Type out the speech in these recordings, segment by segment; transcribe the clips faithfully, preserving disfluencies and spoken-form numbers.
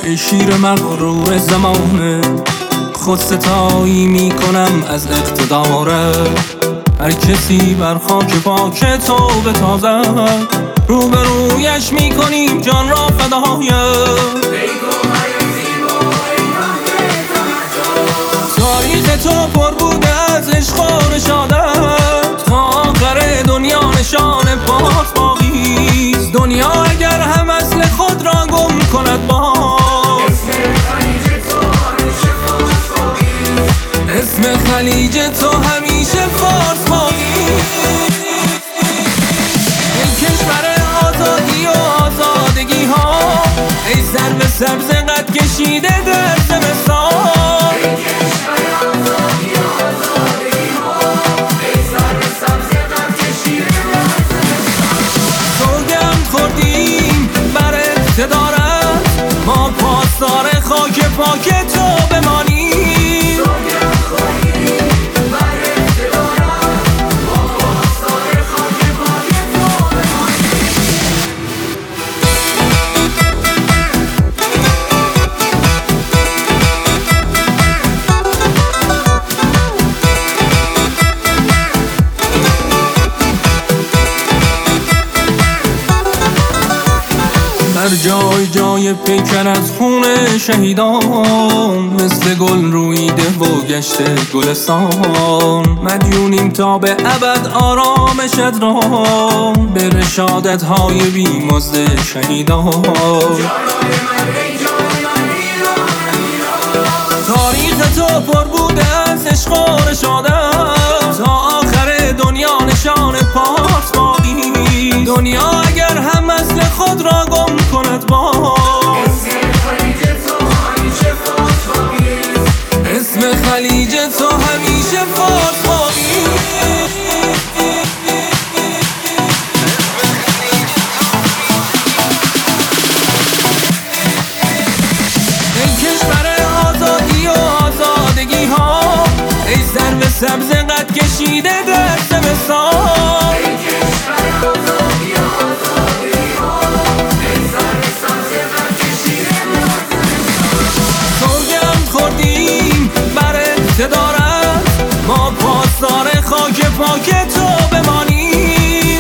ای شیر مغرور زمانه، خود ستایی میکنم از اقتداره. هر کسی بر خاک پاک تو بتازد، روبرویش میکنیم جان را فدای. تاریخ تو پر بوده از عشق و نشادت، تا آخر دنیا نشان پاس باقیست. دنیا اگر هم اصل خود را گم کند باز، اسم خلیج تو همیشه فارس باقیست. ای کشور آزادی و آزادگی ها، ای سرو سبز قد کشیده در زمستان. ما پاسدار خاک پاک تو بمانیم. در جای جای پیکر از خون شهیدان، مثل گل رویده و گشته گلستان. مدیونیم تا به ابد آرامشت را، به رشادت های بیمزد شهیدان. تاریخ تو پر بوده از عشق و رشادت، تا آخر دنیا نشان پاس باقی. دنیا اگر هم اصل خود را گم کند باز، اسم خلیج تو همیشه فارس باقی. ای کشور آزادی و آزادگی ها، ای سرو سبز قد کشیده در زمستان. ما پاسدار خاک پاک تو بمانیم.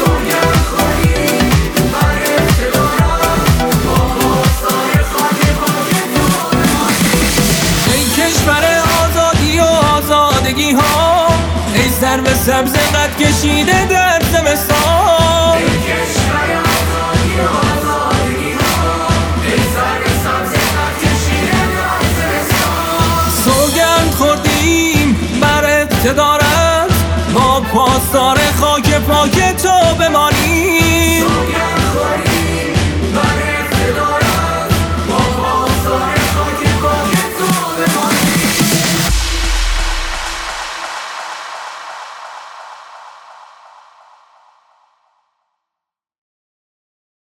ای کشور آزادی و آزادگی ها، ای سرو سبز قد کشیده در زمستان. سوگند خوردیم بر اقتدارت، ما پاسدار خاک پاک تو بمانیم.